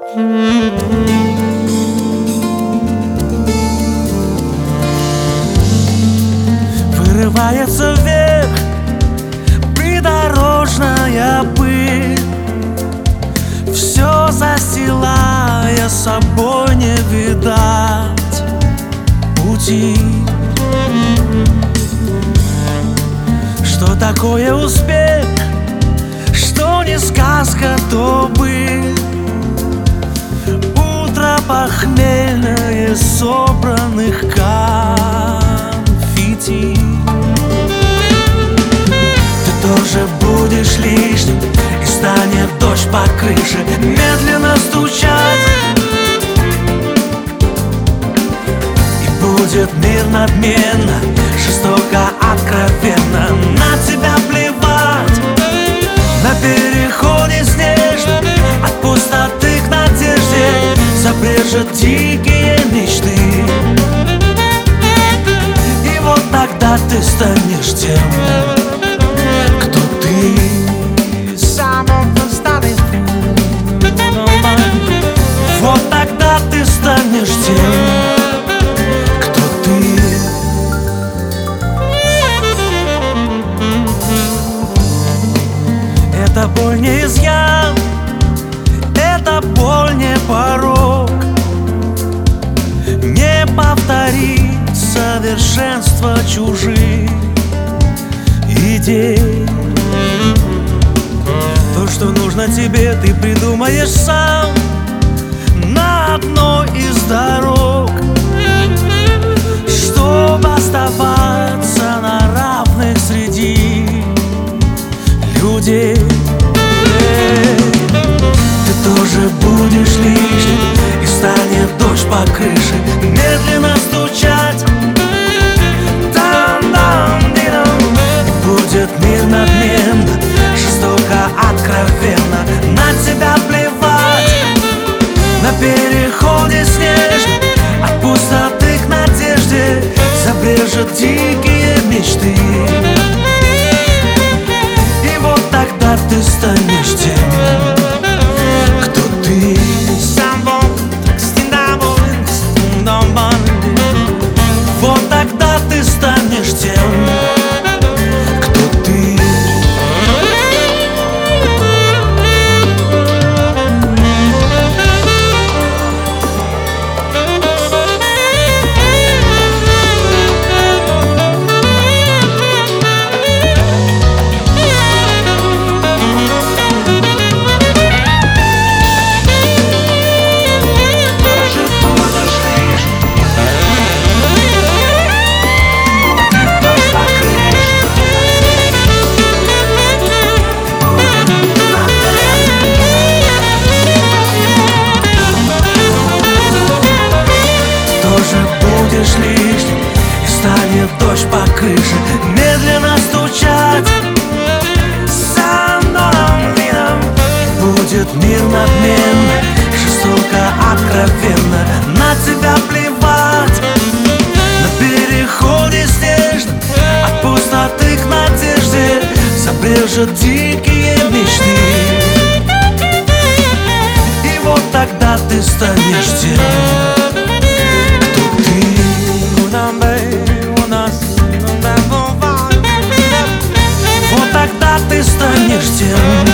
Вырывается вверх придорожная пыль, все застилая собой, не видать пути. Что такое успех, что не сказка, то быль. Утро похмельное собранных конфетти. Ты тоже будешь лишним, и станет дождь по крыше медленно стучать. И будет мир надменно, жестоко, откровенно на тебя плевать. На переходе снежном от пустоты к надежде забрежет дикие мечты. И вот тогда ты станешь тем, кто ты. Вот тогда ты станешь тем, кто ты. Это боль не изъян, это боль не порок. Не повторить совершенство чужих идей. То, что нужно тебе, ты придумаешь сам на одной из дорог, чтобы оставаться на равных среди людей. Ты тоже будешь лишним, и станет дождь по крыше медленно стучать. Там-дам-дидам. Будет мир надменно, жестоко, откровенно на тебя плевать. На переходе снежном от пустоты к надежде забрежет дикие мечты. И вот тогда ты станешь тем, кто ты. Вот тогда ты станешь тем, кто ты. Будешь лишним, и станет дождь по крыше медленно стучать. Сам-дам-дидам. Будет мир надменно, жестоко, откровенно на тебя плевать. На переходе снежном от пустоты к надежде забрежет дикие мечты. И вот тогда ты станешь тем, вот тогда ты станешь тем,